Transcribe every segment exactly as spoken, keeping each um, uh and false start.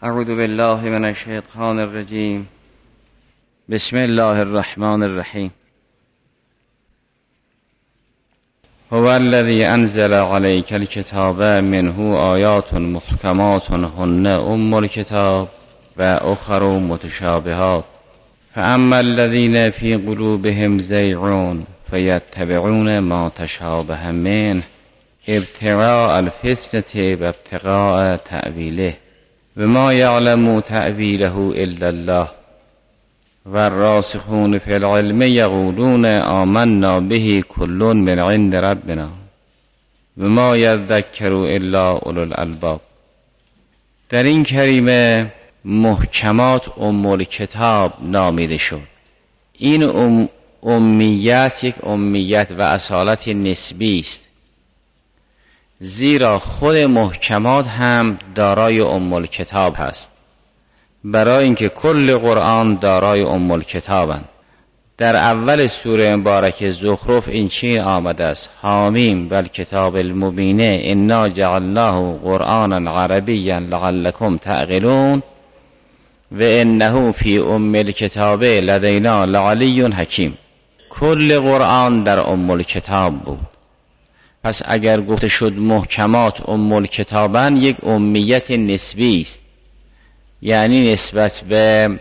اعوذ بالله من الشیطان الرجیم. بسم الله الرحمن الرحیم. هو الذی انزل علیک الکتاب منه آیات محکمات هن ام الکتاب و اخر متشابهات فاما الذین فی قلوبهم زیغ فیتبعون ما تشابه منه ابتغاء الفتنة و ابتغاء تأویله و ما یعلم تأویله الا الله و الراسخون فی العلم یقولون آمنا به کل من عند ربنا و ما یذکر الا اولو الالباب. در این کریمه محکمات ام الکتاب نامیده شد. این ام امیت یک امیت و اصالت نسبی است، زیرا خود محکمات هم دارای ام الکتاب هست، برای اینکه کل قرآن دارای ام الکتابند. در اول سوره مبارک زخرف این چین آمده است: حامیم و الکتاب المبین انا جعلناه قرآنا عربیا لعلکم تعقلون و انه فی ام الکتاب لدینا لعلی حکیم. کل قرآن در ام الکتاب بود. پس اگر گفته شد محکمات ام الکتابن، یک امیت نسبی است، یعنی نسبت به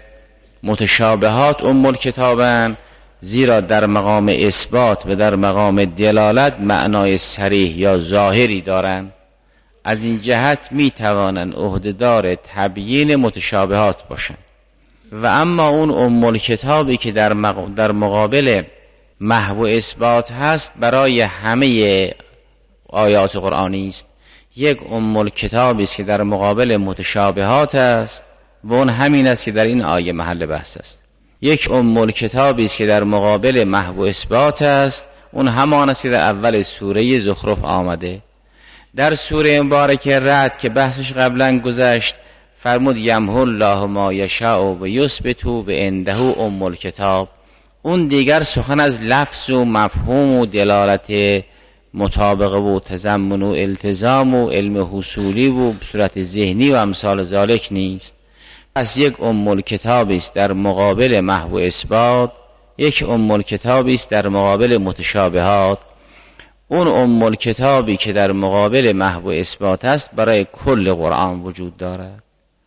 متشابهات ام الکتابن، زیرا در مقام اثبات و در مقام دلالت معنای صریح یا ظاهری دارند. از این جهت می توانند عهده‌دار تبیین متشابهات باشند. و اما اون ام الکتابی که در, مق... در مقابل محو اثبات هست برای همه آیات قرآنی است. یک ام الکتابی است که در مقابل متشابهات است و اون همین است که در این آیه محل بحث است. یک ام الکتابی است که در مقابل محو اثبات است، اون همان است که در اول سوره زخرف آمده. در سوره مبارکه رعد که بحثش قبلا گذشت فرمود یمحو الله ما یشاء و یثبت و عنده ام الکتاب. اون دیگر سخن از لفظ و مفهوم و دلالت مطابقه و تضمن و التزام و علم حصولی و صورت ذهنی و امثال ذالک نیست. پس یک ام الکتابی است در مقابل محو اثبات، یک ام الکتابی است در مقابل متشابهات. اون ام الکتابی که در مقابل محو اثبات است برای کل قرآن وجود دارد.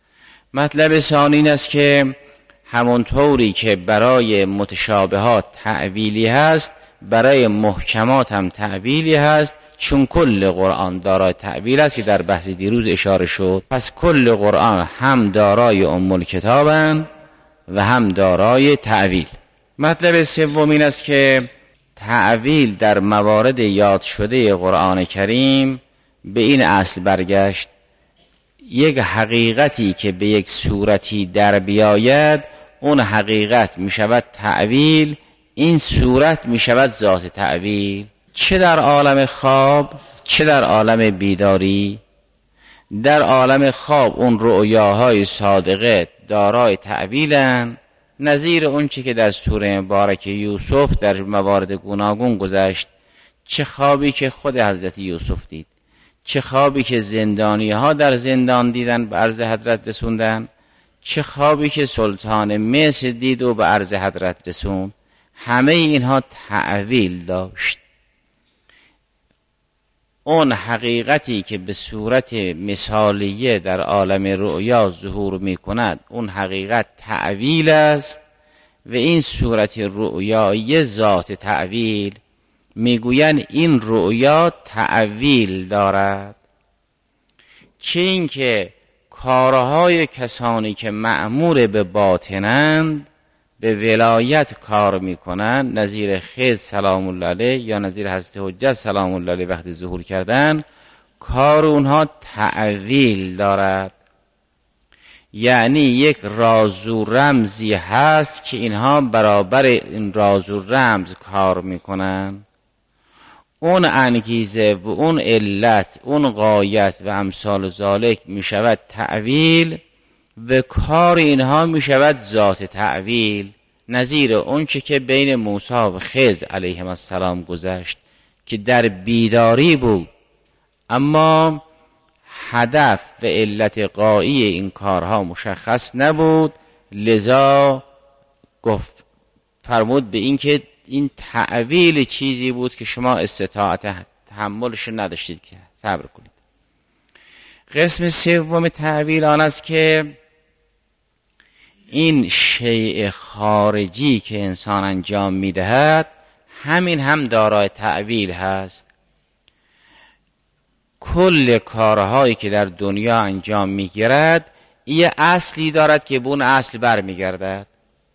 مطلب ثانی این است که همونطوری که برای متشابهات تأویلی هست، برای محکمات هم تأویلی هست، چون کل قرآن دارای تأویل است که در بحث دیروز اشاره شد. پس کل قرآن هم دارای ام الکتابند و هم دارای تأویل. مطلب سوم این است که تأویل در موارد یاد شده قرآن کریم به این اصل برگشت: یک حقیقتی که به یک صورتی در بیاید، اون حقیقت می شود تأویل، این صورت می شود ذات تأویل. چه در عالم خواب چه در عالم بیداری. در عالم خواب اون رؤیاهای صادقه دارای تأویلن، نظیر اون چی که در سوره مبارک یوسف در موارد گوناگون گذشت. چه خوابی که خود حضرت یوسف دید، چه خوابی که زندانی ها در زندان دیدن به عرض حضرت رسوندن، چه خوابی که سلطان مصر دید و به عرض حضرت رسوند. همه اینها تأویل داشت. اون حقیقتی که به صورت مثالیه در عالم رؤیا ظهور می کند، اون حقیقت تأویل است و این صورت رؤیایی ذات تأویل. میگویند این رؤیا تأویل دارد. چه این که کارهای کسانی که مأمور به باطنند به ولایت کار میکنن، نظیر خضر سلام الله علیه یا نظیر حضرت حجت سلام الله علیه وقتی ظهور کردن، کار اونها تأویل دارد. یعنی یک راز و رمزی هست که اینها برابر این راز و رمز کار میکنن. اون انگیزه و اون علت، اون غایت و امثال ذالک می شود تأویل و کار اینها می شود ذات تأویل. نظیر اون چه که بین موسی و خضر علیهم السلام گذشت که در بیداری بود، اما هدف و علت غایی این کارها مشخص نبود، لذا گفت فرمود به این که این تعویل چیزی بود که شما استطاعت تحملش نداشتید که صبر کنید. قسم سوم تعویل آن است که این شیء خارجی که انسان انجام میدهد همین هم دارای تعویل هست. کل کارهایی که در دنیا انجام میگیرد یه اصلی دارد که به اون اصل برمیگردد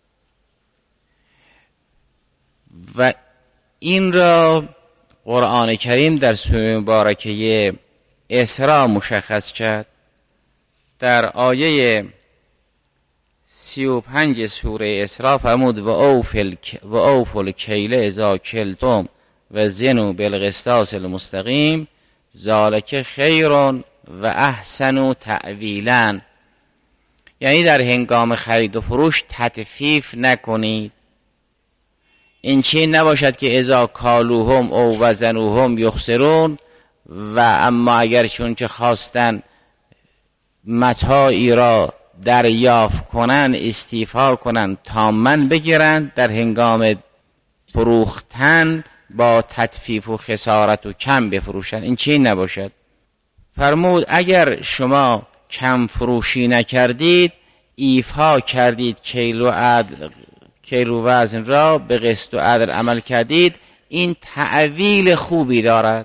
و این را قرآن کریم در سوره مبارکه اسراء مشخص کرد. در آیه سی و پنج سوره اسراء فرمود و اوفل و اوفل کیل اذا کلتم و زنوا بالقسطاس المستقیم ذالک خیر و احسن تأویلا، یعنی در هنگام خرید و فروش تطفیف نکنید. این چین نباشد که اذا کالوهم او وزنوهم یخسرون و اما اگر چون که خواستن متاعی را دریافت کنن استیفا کنن تامن بگیرن، در هنگام فروختن با تطفیف و خسارت و کم بفروشن. این چین نباشد. فرمود اگر شما کم فروشی نکردید، ایفا کردید کیل و عدل کیل و وزن را به قسط و عدل عمل کردید، این تعویل خوبی دارد.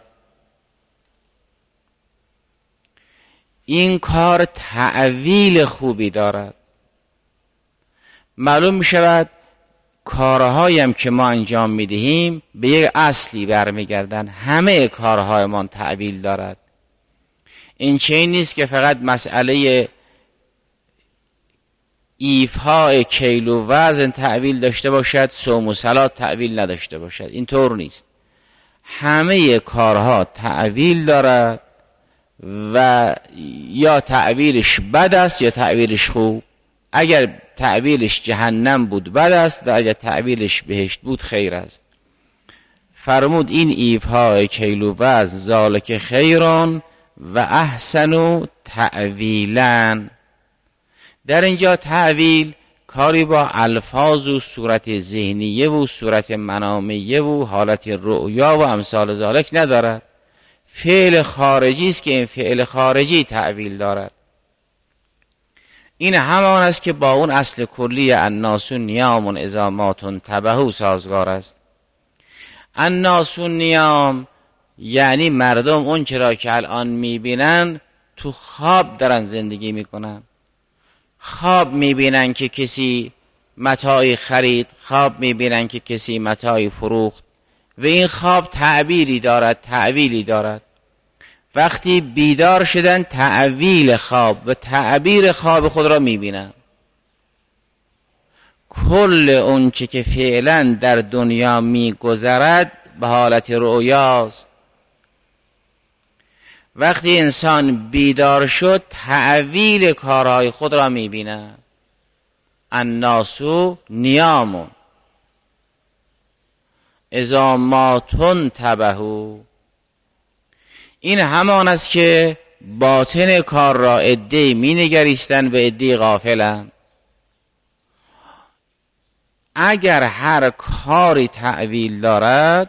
این کار تعویل خوبی دارد. معلوم می شود کارهایم که ما انجام می دهیم به یک اصلی برمیگردن. همه کارهایمان تعویل دارد. این چیزی نیست که فقط مسئله ایفاء کیل و وزن تعویل داشته باشد، صوم و صلات تعویل نداشته باشد. این طور نیست. همه کارها تعویل دارد و یا تعویلش بد است یا تعویلش خوب. اگر تعویلش جهنم بود بد است و اگر تعویلش بهشت بود خیر است. فرمود این ایفاء کیل و وزن ذالک خیران و احسن تعویلا. در اینجا تعویل کاری با الفاظ و صورت ذهنیه و صورت منامیه و حالت رؤیا و امثال ذالک ندارد. فعل خارجی است که این فعل خارجی تعویل دارد. این همان است که با اون اصل کلی الناس نیام اذا ما تنتبهوا سازگار است. الناس نیام یعنی مردم اون چرا که الان میبینن تو خواب دارن زندگی میکنن. خواب میبینن که کسی متاعی خرید، خواب میبینن که کسی متاعی فروخت و این خواب تعبیری دارد، تعویلی دارد. وقتی بیدار شدن تعویل خواب و تعبیر خواب خود را میبینن. کل اون چه که فعلا در دنیا میگذرد به حالت رؤیاست. وقتی انسان بیدار شد تعویل کارهای خود را میبیند. الناس نیام اذا ما تنتبهوا. این همان است که باطن کار را عده‌ای مینگریستند و عده‌ای غافلند. اگر هر کاری تعویل دارد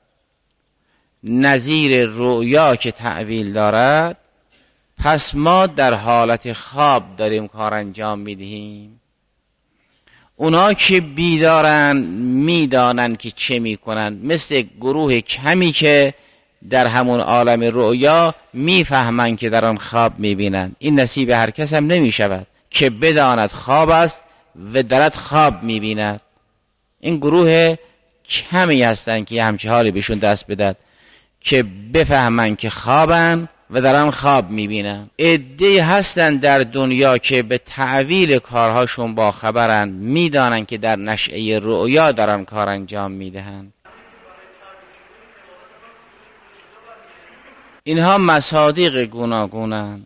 نظیر رؤیا که تعویل دارد، پس ما در حالت خواب داریم کار انجام میدهیم. اونا که بیدارن میدانن که چه میکنن، مثل گروه کمی که در همون عالم رؤیا میفهمن که در آن خواب میبینن. این نصیب هر کس هم نمیشود که بداند خواب است و دارد خواب میبیند. این گروه کمی هستن که همچه حالی بهشون دست بدد که بفهمن که خوابن و در آن خواب میبینن. عده‌ای هستن در دنیا که به تعویل کارهاشون با خبرن، میدانن که در نشأه رؤیا در آن کار انجام میدهن. اینها مصادیق گوناگونن.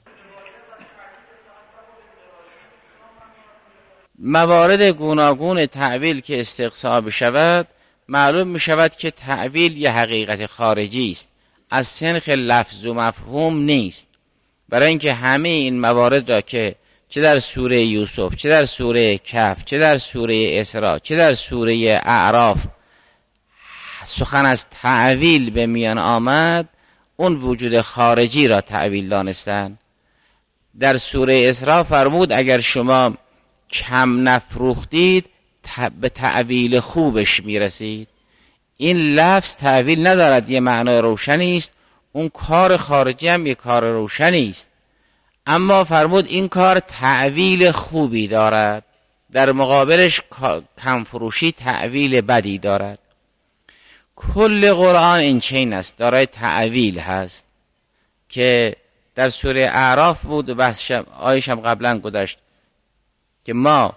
موارد گوناگون تعویل که استقصا بشود، معلوم می شود که تعویل یه حقیقت خارجی است، از سنخ لفظ و مفهوم نیست. برای اینکه همه این موارد را که چه در سوره یوسف، چه در سوره کهف، چه در سوره اسراء، چه در سوره اعراف سخن از تعویل به میان آمد، اون وجود خارجی را تعویل دانستن. در سوره اسراء فرمود اگر شما کم نفروختید به تعویل خوبش میرسید. این لفظ تعویل ندارد، یه معنای روشنی است، اون کار خارجی هم یه کار روشنی است، اما فرمود این کار تعویل خوبی دارد، در مقابلش کم فروشی تعویل بدی دارد. کل قرآن این چین است، دارای تعویل هست که در سوره اعراف بود و بحث آیش هم قبلا گذشت که ما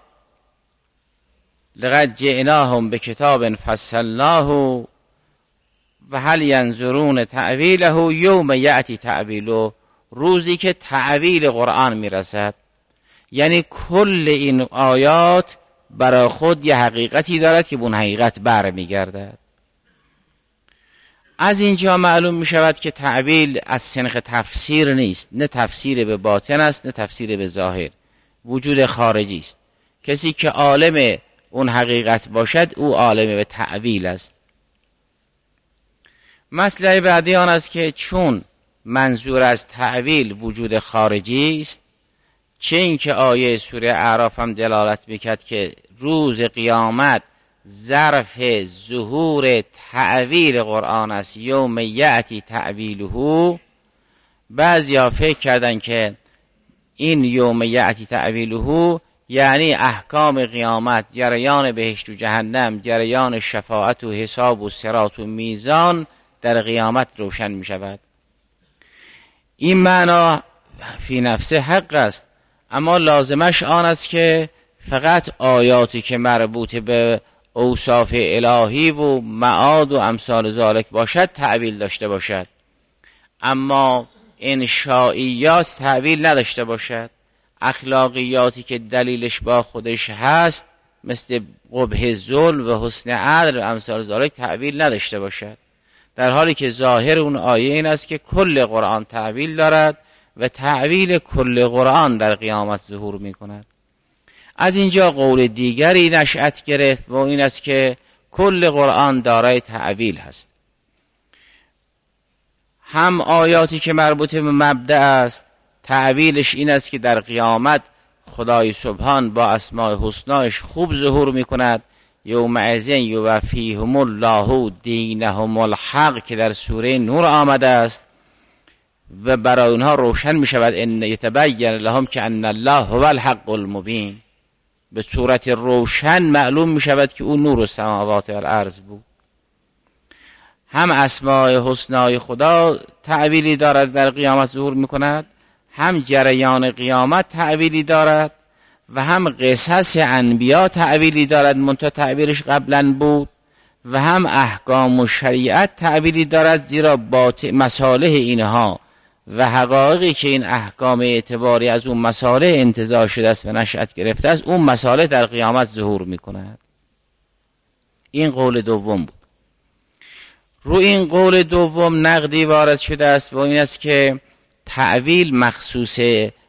لقد جئناهم بکتاب فصلناه و هل ینظرون تعویله یوم یأتی تعویله، روزی که تعویل قرآن میرسد. یعنی کل این آیات برای خود یه حقیقتی دارد که به اون حقیقت بر میگردد. از اینجا معلوم می شود که تعویل از سنخ تفسیر نیست، نه تفسیر به باطن است نه تفسیر به ظاهر، وجود خارجی است. کسی که عالم اون حقیقت باشد او عالم به تعویل است. مسئله بعدی آن است که چون منظور از تعویل وجود خارجی است، چه این که آیه سوره اعراف هم دلالت میکرد که روز قیامت ظرف ظهور تعویل قرآن است، یوم یأتی تعویله. بعضی ها فکر کردن که این یوم یأتی تعویله یعنی احکام قیامت، جریان بهشت و جهنم، جریان شفاعت و حساب و صراط و میزان در قیامت روشن می شود. این معنا فی نفسه حق است، اما لازمش آن است که فقط آیاتی که مربوط به اوصاف الهی و معاد و امثال ذالک باشد تعویل داشته باشد، اما انشائیات تعویل نداشته باشد. اخلاقیاتی که دلیلش با خودش هست مثل قبح ظلم و حسن عدل و امثال ذالک تعویل نداشته باشد، در حالی که ظاهر اون آیه این است که کل قرآن تعویل دارد و تعویل کل قرآن در قیامت ظهور می کند. از اینجا قول دیگری نشأت گرفت و این است که کل قرآن دارای تعویل هست. هم آیاتی که مربوط به مبدأ است تعویلش این است که در قیامت خدای سبحان با اسماء حسنایش خوب ظهور می کند. یومئذ یوفیهم الله دینهم الحق که در سوره نور آمده است و برای اونها روشن می شود ان یتبین لهم که ان الله هو الحق المبین. به صورت روشن معلوم می شود که اون نور السماوات و الارض بود. هم اسماء حسنای خدا تعویلی دارد در قیامت ظهور می کند، هم جریان قیامت تعویلی دارد و هم قصص انبیا تعویلی دارد منتها تعبیرش قبلا بود، و هم احکام و شریعت تعویلی دارد زیرا مصالح اینها و حقایقی که این احکام اعتباری از اون مصالح انتزاع شده است و نشأت گرفته است اون مصالح در قیامت ظهور می کند. این قول دوم بود. رو این قول دوم نقدی وارد شده است و این است که تعویل مخصوص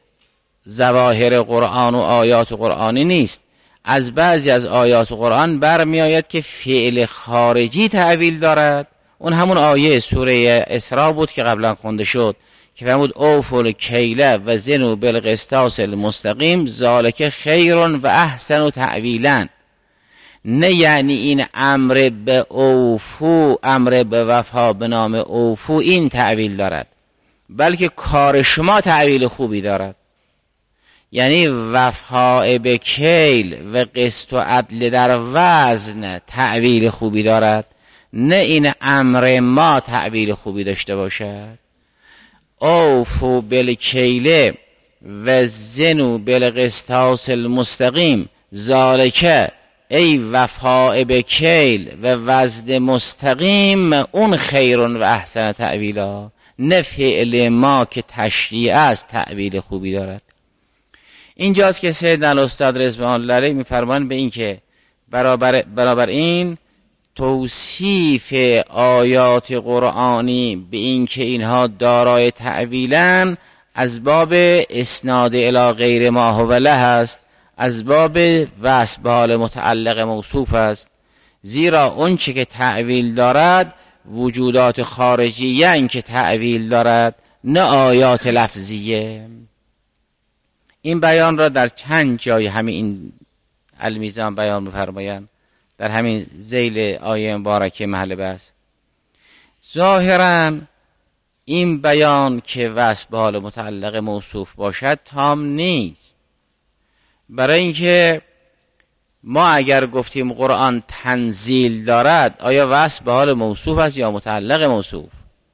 ظواهر قرآن و آیات قرآنی نیست. از بعضی از آیات قرآن برمی آید که فعل خارجی تعویل دارد. اون همون آیه سوره اسراء بود که قبلا خونده شد که فرمود اوفوا الکیل و زنوا بالقسطاس المستقیم ذالک خیر و احسن تعویلا. نه یعنی این امر به اوفو، امر به وفا به نام اوفو این تعویل دارد، بلکه کار شما تعویل خوبی دارد. یعنی وفا به کیل و قسط و عدل در وزن تعویل خوبی دارد، نه این امر ما تعویل خوبی داشته باشد. اوفو بالکیل و زنوا بالقسطاس المستقیم ذالک، ای وفا به کیل و وزن مستقیم اون خیر و احسن تعویلا، نه فعل ما که تشریع است تعویل خوبی دارد. اینجاست که سیدنا الاستاد رضوان الله علیه میفرمان به این که برابر, برابر این توصیف آیات قرآنی به این که اینها دارای تعویلن از باب اسناد الی غیر ما هو له است، از باب وصف به حال متعلق موصوف است. زیرا اون چه که تأویل دارد وجودات خارجیه این که تأویل دارد، نه آیات لفظیه. این بیان را در چند جای همین این المیزان بیان می‌فرمایند، در همین ذیل آیه مبارکه محل بحث. ظاهراً این بیان که وصف به حال متعلق موصوف باشد تام نیست، برای اینکه ما اگر گفتیم قرآن تنزیل دارد، آیا وصف به حال موصوف است یا متعلق موصوف؟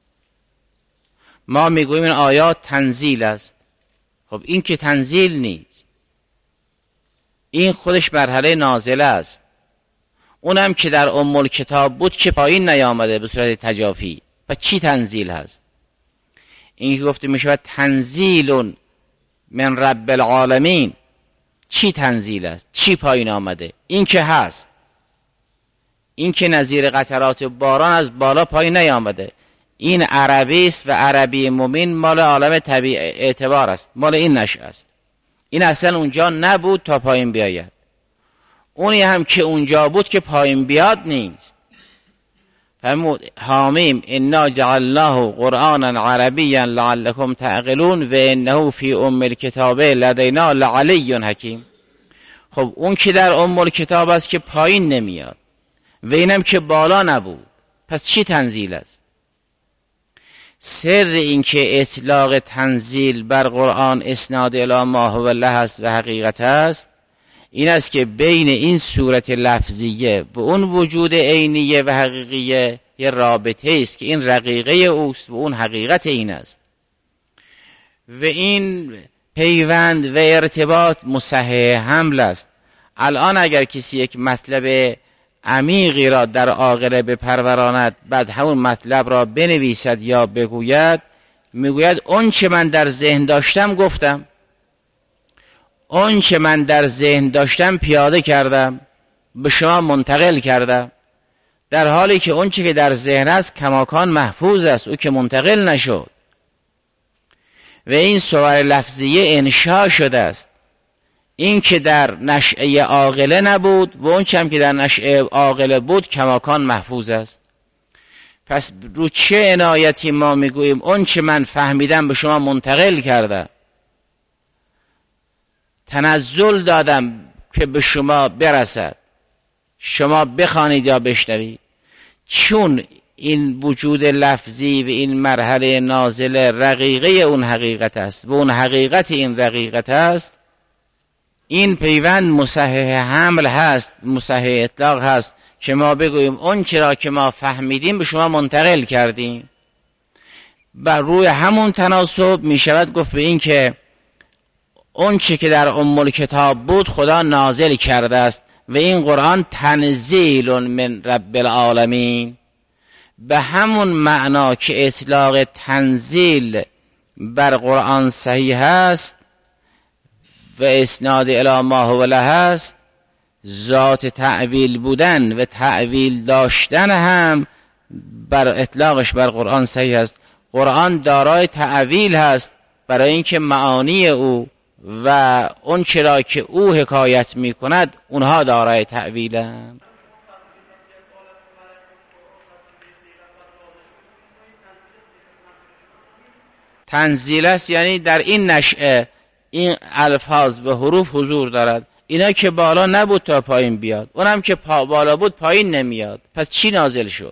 ما میگوییم این آیات تنزیل است. خب این که تنزیل نیست، این خودش مرحله نازله است. اونم که در ام الکتاب بود که پایین نیامده به صورت تجافی، و چی تنزیل هست؟ این که گفته می شود تنزیل من رب العالمین، چی تنزیل است؟ چی پایین آمده؟ این که هست، این که نظیر قطرات باران از بالا پایین نیامده. این عربی است و عربی مبین مال عالم طبیع اعتبار است، مال این نشأه است. این اصلا اونجا نبود تا پایین بیاید. اونی هم که اونجا بود که پایین بیاد نیست. فرمود حامیم انا جعلناه قرآنا عربیا لعلکم تعقلون و انه فی ام الکتاب لدینا لعلی حکیم. خب اون که در ام الکتاب است که پایین نمیاد و اینم که بالا نبود، پس چی تنزیل است؟ سر این که اطلاق تنزیل بر قرآن اسناد الی ما هو له است و حقیقت است، این است که بین این صورت لفظیه و اون وجود عینیه و حقیقیه یه رابطه است که این رقیقه اوست و اون حقیقت این است، و این پیوند و ارتباط مصحح حمل است. الان اگر کسی یک مطلب عمیقی را در عاقله بپروراند، بعد همون مطلب را بنویسد یا بگوید، میگوید اون چه من در ذهن داشتم گفتم، اون چه من در ذهن داشتم پیاده کردم، به شما منتقل کردم، در حالی که اون چه که در ذهن است کماکان محفوظ است، او که منتقل نشد. و این صور لفظیه انشاء شده است. این که در نشأه عاقله نبود و اون چه هم که در نشأه عاقله بود کماکان محفوظ است. پس رو چه عنایتی ما میگوییم اون چه من فهمیدم به شما منتقل کردم، تنزل دادم که به شما برسد، شما بخوانید یا بشنوید. چون این وجود لفظی و این مرحله نازله رقیقه اون حقیقت است و اون حقیقت این رقیقت است، این پیوند مصحح حمل هست، مصحح اطلاق هست که ما بگوییم اون چرا که ما فهمیدیم به شما منتقل کردیم. بر روی همون تناسب می شود گفت به این که اون چه که در ام الکتاب بود خدا نازل کرده است و این قرآن تنزیل من رب العالمین. به همون معنا که اطلاق تنزیل بر قرآن صحیح است و اسناد الی ما هو له است، ذات تعویل بودن و تعویل داشتن هم بر اطلاقش بر قرآن صحیح است. قرآن دارای تعویل هست برای اینکه معانی او و اون چرا که او حکایت می کند اونها دارای تعویلند. تنزیل است یعنی در این نشأه این الفاظ و حروف حضور دارد. اینا که بالا نبود تا پایین بیاد، اونم که پا بالا بود پایین نمیاد، پس چی نازل شد؟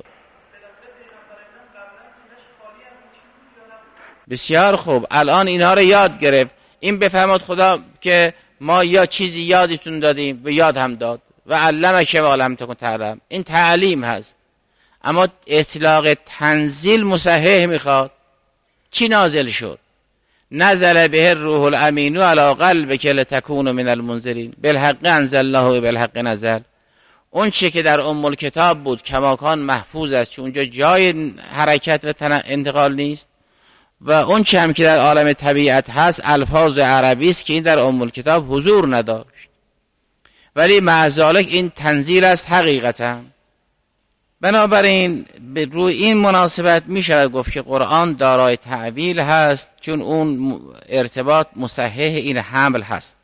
بسیار خوب، الان اینها رو یاد گرفت. این بفهمد خدا که ما یا چیزی یادتون دادیم و یاد هم داد و علمک ما لم تکن تعلم، این تعلیم هست. اما اطلاق تنزیل مصحح میخواد. چی نازل شد؟ نزل به الروح الامین علی قلبک لتکون من المنذرین بالحق انزلناه و بالحق نزل. اون چه که در ام الکتاب بود کماکان محفوظ است، چون اونجا جای حرکت و انتقال نیست، و اون چه هم که در عالم طبیعت هست الفاظ عربی است که این در ام الکتاب حضور نداشت، ولی مع ذلک این تنزیل است حقیقتا. بنابراین به روی این مناسبت می شود گفت که قرآن دارای تعویل هست، چون اون ارتباط مصحح این حمل هست.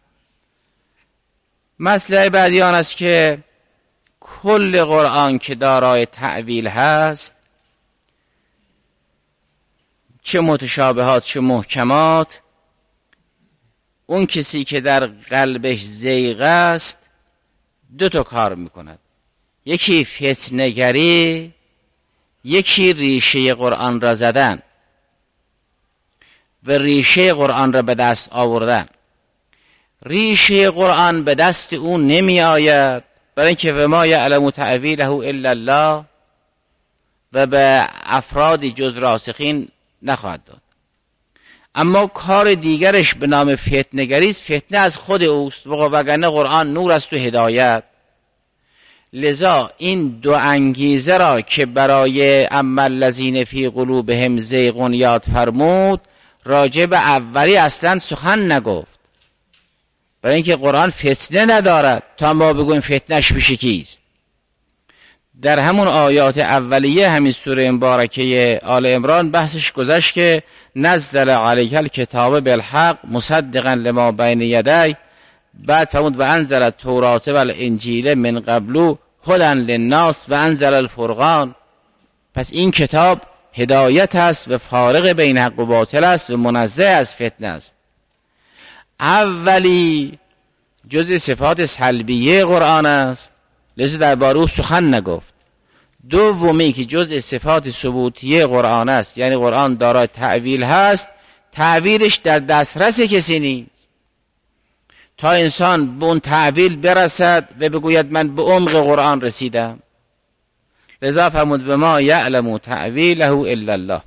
مسئله بعدی آن است که کل قرآن که دارای تعویل هست، چه متشابهات چه محکمات، اون کسی که در قلبش زیغ است دو تا کار میکند، یکی فتنه‌گری، یکی ریشه قرآن را زدن و ریشه قرآن را به دست آوردن. ریشه قرآن به دست اون نمی آید، برای اینکه و ما یعلم تأویله الا الله و به افرادی جز راسخین نخواهد داد. اما کار دیگرش به نام فتنه‌گری است، فتنه از خود اوست، وگرنه قرآن نور است و هدایت. لذا این دو انگیزه را که برای اما الذین فی قلوبهم زیغ یاد فرمود، راجع به اولی اصلا سخن نگفت، برای اینکه قرآن فتنه ندارد تا ما بگویم فتنهش پیش کیست. در همون آیات اولیه همین سوره مبارکه آل عمران بحثش گذشت که نزل علیک الکتاب بالحق مصدقا لما بین یدی، بعد فرمود و انزل التوراة والانجیل من قبل هدی للناس و انزل الفرقان. پس این کتاب هدایت است و فارق بین حق و باطل است و منزه از فتنه است. اولی جزء صفات سلبیه قرآن است، لذا درباره او سخن نگفت. دومی که جزء صفات ثبوتیه قرآن است، یعنی قرآن دارای تعویل هست، تعویلش در دسترس کسی نیست تا انسان به اون تعویل برسد و بگوید من به عمق قرآن رسیدم. لذا فرمود و ما یعلم تعویله الا الله.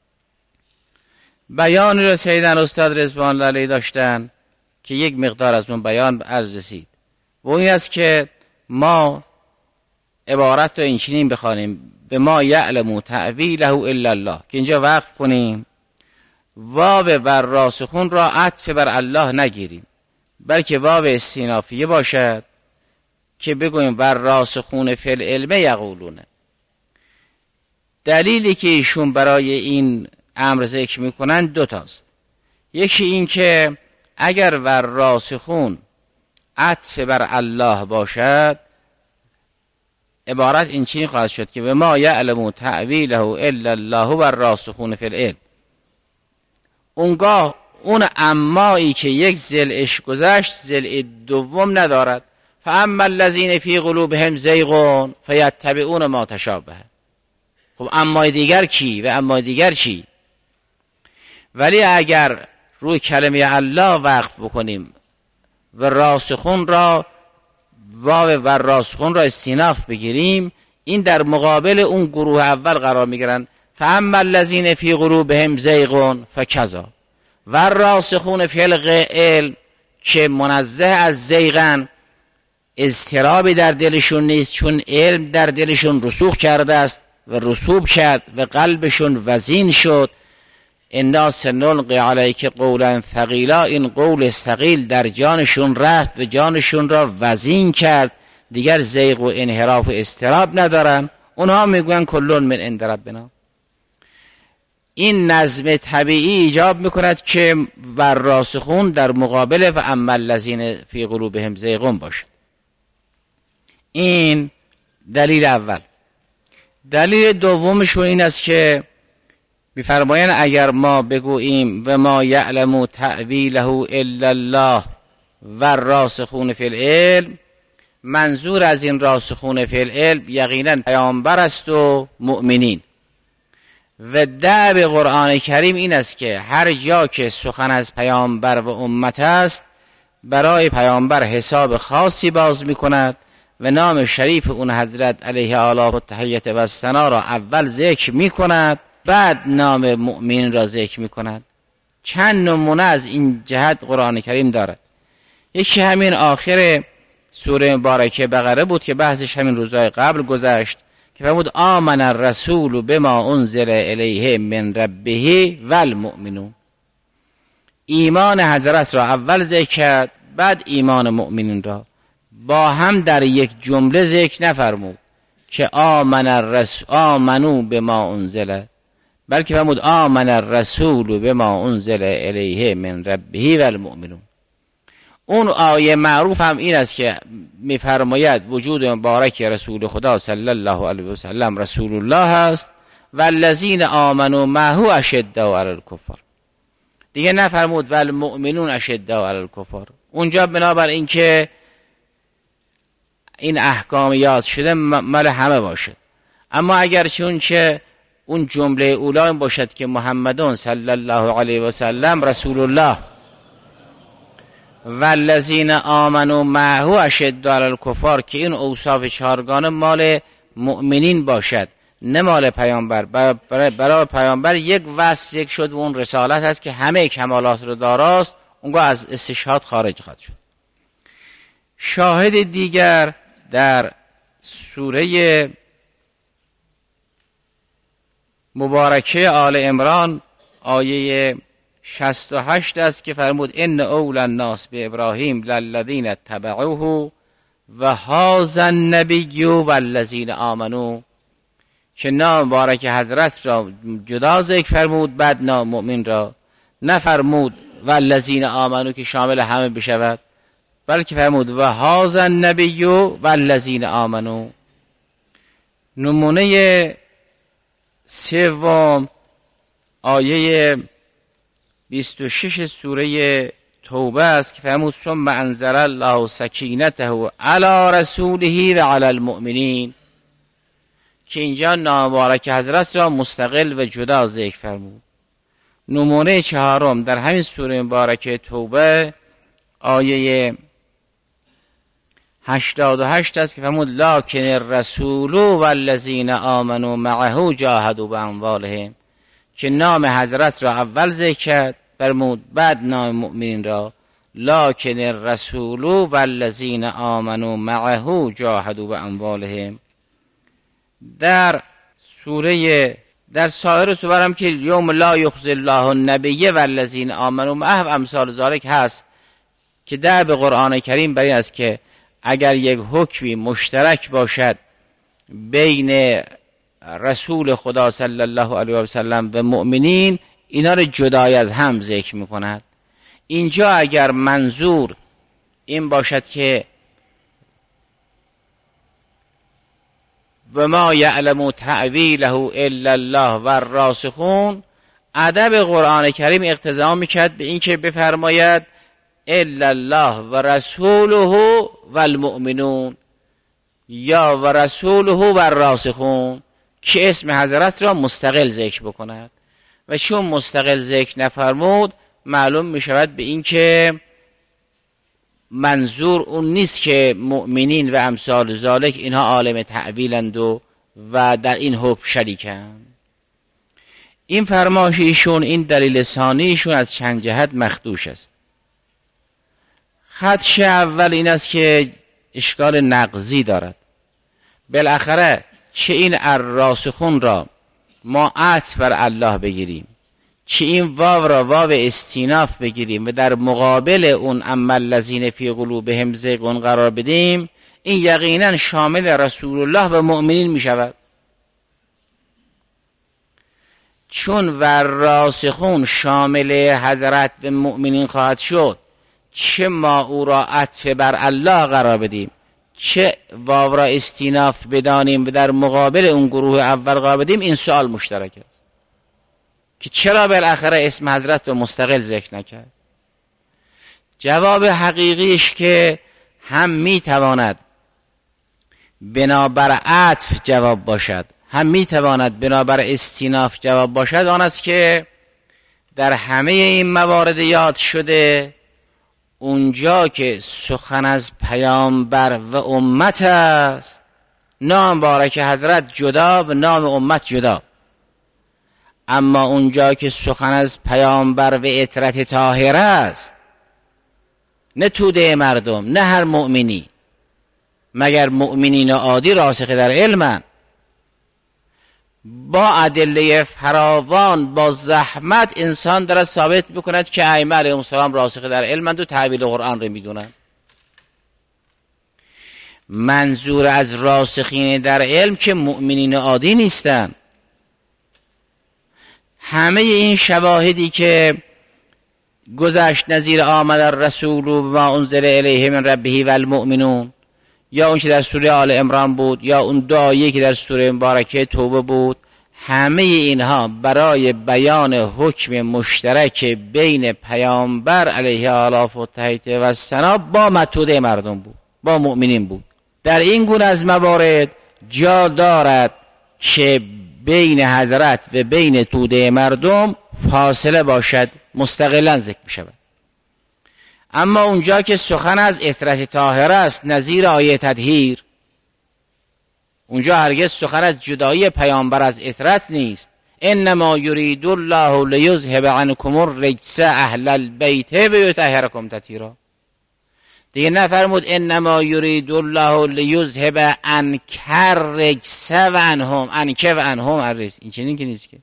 بیانی را سیدنا استاد رضوان الله علیه داشتن که یک مقدار از اون بیان عرض رسید و این است که ما عبارت رو اینچنین بخوانیم به ما یعلم تعویله الا الله، که اینجا وقف کنیم، واو بر راسخون را عطف بر الله نگیریم، بلکه واو استینافیه باشد که بگویم بر راسخون فی العلم یقولونه. دلیلی که ایشون برای این امر ذکر میکنن دو تاست. یکی این که اگر بر راسخون عطف بر الله باشد، عبارت این چنین خواهد شد که به ما یعلم تعویله الا الله بر راسخون فی العلم. اونگاه اون امایی که یک ضلعش گذشت ضلع دوم ندارد. فاما الذین فی قلوبهم زیغ فیتبعون ما تشابه. خب امای دیگر کی و امای دیگر چی؟ ولی اگر روی کلمه الله وقف بکنیم و راسخون را واو و راسخون را استیناف بگیریم، این در مقابل اون گروه اول قرار میگیرن. فاما الذین فی قلوبهم زیغ فکذا و راسخون فی العلم که منزه از زیغن، اضطرابی در دلشون نیست چون علم در دلشون رسوخ کرده است و رسوب کرد و قلبشون وزین شد. انا سنلقی علیک قولا ثقیلا، این قول ثقیل در جانشون رفت و جانشون را وزین کرد، دیگر زیغ و انحراف و اضطراب ندارن. اونها میگوین کلون من عند ربنا. این نظم طبیعی ایجاب میکند که بر راسخون در مقابل و اما الذین فی قلوبهم زیغ باشد. این دلیل اول. دلیل دومشون این است که می‌فرمایند اگر ما بگوییم و ما یعلم تعویله الا الله و راسخون فی العلم، منظور از این راسخون فی العلم یقینا پیامبر است و مؤمنین. و دأب قرآن کریم این است که هر جا که سخن از پیامبر و امت است، برای پیامبر حساب خاصی باز می‌کند و نام شریف اون حضرت علیه آله و تحیت و ثنا را اول ذکر می‌کند، بعد نام مؤمن را ذکر می‌کند. چند نمونه از این جهت قرآن کریم دارد. یکی همین آخر سوره مبارکه بقره بود که بحثش همین روزهای قبل گذشت که فرمود آمن الرسول بما انزل الیه من ربه والمؤمنون. ایمان حضرت را اول ذکر کرد، بعد ایمان مؤمنین را با هم در یک جمله ذکر نفرمود که آمن الرسول آمنو بما انزل، بلکه فرمود آمن الرسول بما انزل الیه من ربه و المؤمنون. اون آیه معروف هم این است که میفرماید وجود مبارک رسول خدا صلی الله علیه و سلم رسول الله است و الذین آمنوا معه اشداء علی الکفار. دیگه نفرمود و المؤمنون اشداء علی الکفار. اونجا بنابر این که این احکام یاد شده مال همه باشد، اما اگر چون چه اون جمله اولا باشد که محمدون صلی الله علیه و سلم رسول الله والذین آمنوا معه اشداء علی الکفار، که این اوصاف چهارگانه مال مؤمنین باشد نه مال پیامبر. برای پیامبر یک وصف یک شد و اون رسالت است که همه کمالات رو داراست، اونگاه از استشهاد خارج خواهد شد. شاهد دیگر در سوره مبارکه آل عمران آیه شصت و هشت است که فرمود ان اول الناس به ابراهیم للذین اتبعوه و هذا النبی والذین آمنوا، که نام مبارک حضرت را جدا ذکر فرمود، بعد نام مؤمن را نفرمود والذین آمنوا که شامل همه بشود، بلکه فرمود و هذا النبی والذین آمنوا. نمونه سوم آیه بیست و شش سوره توبه است که فرمود ثم انزل الله سکینته علی رسوله و علی المؤمنین، که اینجا نام مبارک حضرت را مستقل و جدا ذکر فرمود. نمونه چهارم در همین سوره مبارکه توبه آیه هشتاد و هشت است که فرمود لکن الرسول والذین آمنوا معه جاهدوا باموالهم، که نام حضرت را اول ذکر کرد فرمود بعد نام مؤمنین را لکن الرسول والذین آمنوا معه جاهدوا باموالهم. در سوره در سایر سور هم که یوم لا یخزی الله النبی والذین آمنوا معه امثال ذالک هست که در به قرآن کریم برای است که اگر یک حکمی مشترک باشد بین رسول خدا صلی الله علیه و سلم و مؤمنین، اینا رو جدای از هم ذکر میکند. اینجا اگر منظور این باشد که و ما یعلم تعویله الا الله و الراسخون، ادب قرآن کریم اقتضا میکرد به این که بفرماید الا الله و رسوله و المؤمنون یا و رسوله و الراسخون، که اسم حضرت را مستقل ذکر بکند. و چون مستقل ذکر نفرمود معلوم می شود به این که منظور اون نیست که مؤمنین و امثال ذالک اینها عالم تعویلند و و در این حکم شریکند. این فرمایش ایشون، این دلیل ثانی ایشون از چند جهت مخدوش است. خدش اول این است که اشکال نقضی دارد. بالاخره چه این الراسخون را ما عطف بر الله بگیریم، چه این واو را واو استیناف بگیریم و در مقابل اون اما الذین فی قلوبهم زیغ قرار بدیم، این یقینا شامل رسول الله و مؤمنین می شود. چون والراسخون شامل حضرت و مؤمنین خواهد شد، چه ما او را عطف بر الله قرار بدیم، چه واو را استیناف بدانیم و در مقابل اون گروه اول قرار بدیم، این سوال مشترک است که چرا بالاخره اسم حضرت رو مستقل ذکر نکرد. جواب حقیقیش که هم می تواند بنابر عطف جواب باشد، هم می تواند بنابر استیناف جواب باشد، آن است که در همه این موارد یاد شده اونجا که سخن از پیامبر و امت است، نام مبارک حضرت جدا و نام امت جدا. اما اونجا که سخن از پیامبر و اطرت طاهره است، نه توده مردم، نه هر مؤمنی، مگر مؤمنین عادی راسخ در علمن، با ادله فراوان با زحمت انسان داره ثابت بکند که ائمه علیهم السلام راسخ در علمند و تعبیر قرآن رو میدونن. منظور از راسخین در علم که مؤمنین عادی نیستن. همه این شواهدی که گذشت نظیر آمد الرسول و ما انزل الیه من ربه و المؤمنون، یا اون که در سوره آل عمران بود یا اون دعایی که در سوره مبارکه توبه بود، همه اینها برای بیان حکم مشترک بین پیامبر علیه آلاف و تحیط و سنا با متوده مردم بود، با مؤمنین بود. در این گونه از موارد جا دارد که بین حضرت و بین توده مردم فاصله باشد، مستقلا ذکر می شود. اما اونجا که سخن از عترت طاهره است نظیر آیه تطهیر، اونجا هرگز سخن از جدایی پیامبر از عترت نیست. انما یرید الله لیذهب عنکم الرجس اهل البیت و یطهرکم تطهیرا. دیگه نفرمود انما یرید الله لیذهب عنک الرجس و عنهم، عنک و عنهم الرجس. این چنین که نیست که.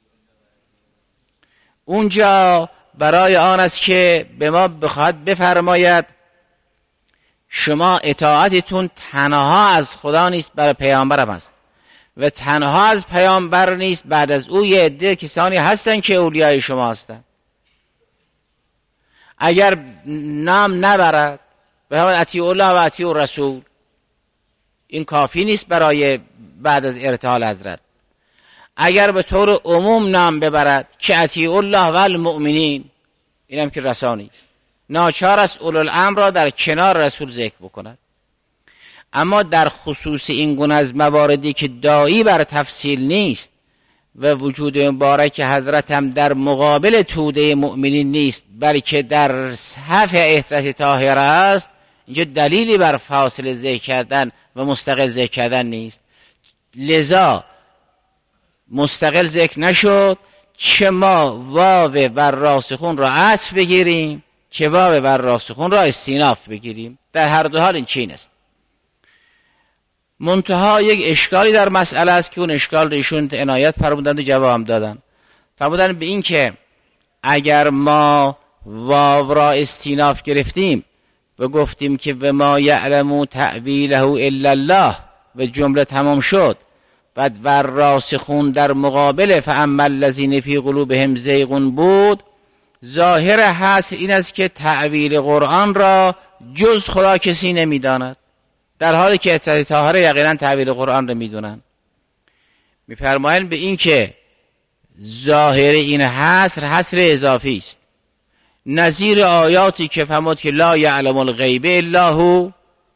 اونجا برای آن است که به ما بخواهد بفرماید شما اطاعتتون تنها از خدا نیست، برای پیامبرم است و تنها از پیامبر نیست، بعد از او یه عده کسانی هستن که اولیای شما هستن. اگر نام نبرد به همون اطیع الله و اطیع رسول، این کافی نیست برای بعد از ارتحال حضرت. اگر به طور عموم نام ببرد که اطیع الله و المؤمنین، اینم که رسانی است، ناچار است اولوالامر را در کنار رسول ذکر بکند. اما در خصوص این گونه از مواردی که داعی بر تفصیل نیست و وجود مبارک حضرت هم در مقابل توده مؤمنین نیست بلکه در صف عترت طاهره است، اینجا دلیلی بر فاصله ذکر کردن و مستقل ذکر کردن نیست. لذا مستقل ذکر نشد، چه ما واو بر راسخون را عطف بگیریم چه واو بر راسخون را استیناف بگیریم، در هر دو حال این چین است. منتها یک اشکالی در مسئله است که اون اشکال رو ایشون عنایت فرمودند و جواب هم دادن. فرمودند به این که اگر ما واو را استیناف گرفتیم و گفتیم که و ما یعلم تأویله الا الله و جمله تمام شد، بعد ور راسخون در مقابل فاما الذین فی قلوبهم زیغ بود، ظاهر حصر این است که تأویل قرآن را جز خدا کسی نمیداند، در حالی که عترت طاهره یقینا تأویل قرآن را میدونن. میفرمایند به این که ظاهر این حصر حصر اضافی است، نظیر آیاتی که فرمود که لا یعلم الغیب الا هو.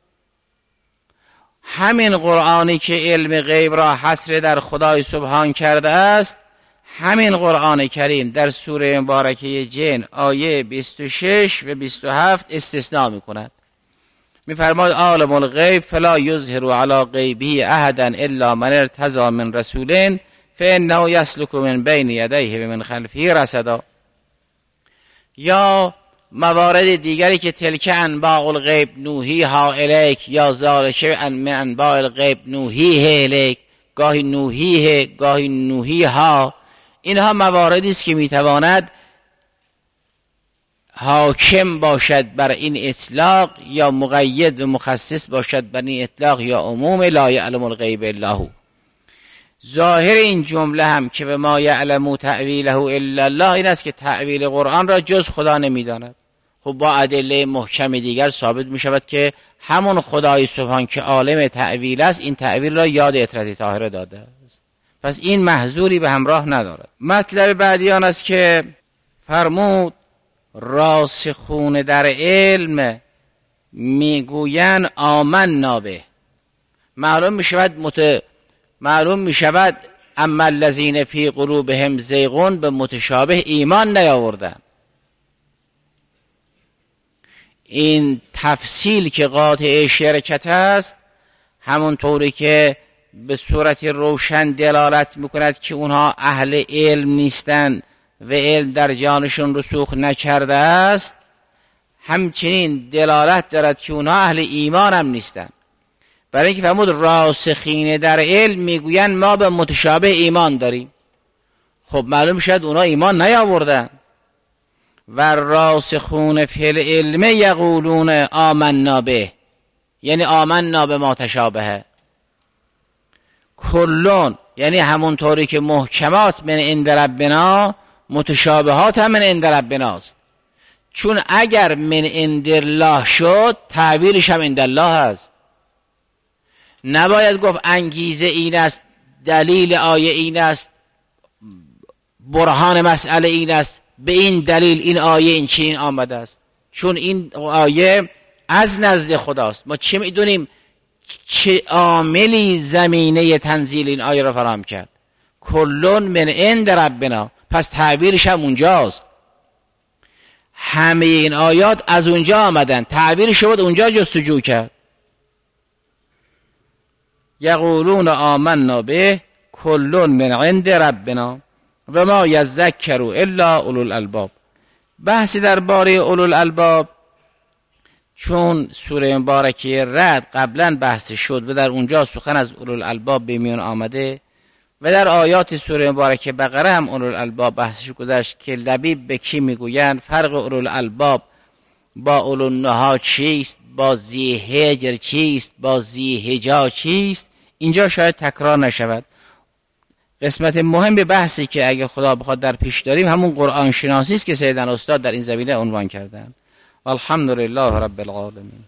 همین قرآنی که علم غیب را حصر در خدای سبحان کرده است، همین قرآن کریم در سوره مبارکه جن آیه بیست و شش و بیست و هفت استثناء می کند. می فرماید عالم الغیب فلا یظهر علی غیبه احدا الا من ارتضی من رسول فانه یسلک من بین یدیه و من خلفه رصدا. یا موارد دیگری که تلک انباء الغیب نوحی ها الیک یا ذالک من انباء الغیب نوحی الیک، گاهی نوحی گاهی نوحی ها، اینها مواردی است که میتواند حاکم باشد بر این اطلاق یا مقید و مخصص باشد بر این اطلاق یا عموم لا یعلم الغیب الا هو. ظاهر این جمله هم که به ما یعلم تأویله الا الله این است که تأویل قرآن را جز خدا نمیداند. خب با ادله محکم دیگر ثابت می شود که همون خدای سبحان که عالم تأویل است این تأویل را یاد عترت طاهره داده است، پس این محذوری به همراه ندارد. مطلب بعدی آن است که فرمود راسخون در علم میگویند آمنا به. معلوم می شود مت... معلوم می شود اما الذین فی قلوبهم زیغ به متشابه ایمان نیاوردن. این تفصیل که قاطع شرکت است همونطوری که به صورت روشن دلالت میکند که اونها اهل علم نیستن و علم در جانشون رسوخ نکرده است، همچنین دلالت دارد که اونها اهل ایمان هم نیستن. برای اینکه فرمود راسخین در علم میگویند ما به متشابه ایمان داریم. خب معلوم شد اونها ایمان نیاوردن. و راسخون فی العلم یقولون آمنا به، یعنی آمنا به ما تشابه. کلون یعنی همونطوری که محکمات من عند ربنا، متشابهات هم من عند ربناست. چون اگر من عند الله شد تعویلش هم عند الله هست. نباید گفت انگیزه این است، دلیل آیه این است، برهان مسئله این است، به این دلیل این آیه این چین آمده است. چون این آیه از نزد خداست. ما چه میدونیم چه عاملی زمینه تنزیل این آیه را فراهم کرد؟ کلون من عند ربنا، پس تعبیرش هم اونجاست. همه این آیات از اونجا آمدن، تعبیرش بود اونجا جستجو کرد. یقولون آمنا به کلون من عند ربنا و ما یذکر الا اولو الالباب. بحثی درباره اولو الالباب، چون سوره مبارکه رعد قبلا بحث شد و در اونجا سخن از اولو الالباب به میان آمده و در آیات سوره مبارکه بقره هم اولو الالباب بحثش گذشت که لبیب به کی میگویند، فرق اولو الالباب با اولو النهی چیست، با ذی هجر چیست، با ذی حجا چیست، اینجا شاید تکرار نشود. قسمت مهم به بحثی که اگه خدا بخواد در پیش داریم همون قرآن شناسی است که سیدنا استاد در این زمینه عنوان کردن. والحمدلله رب العالمین.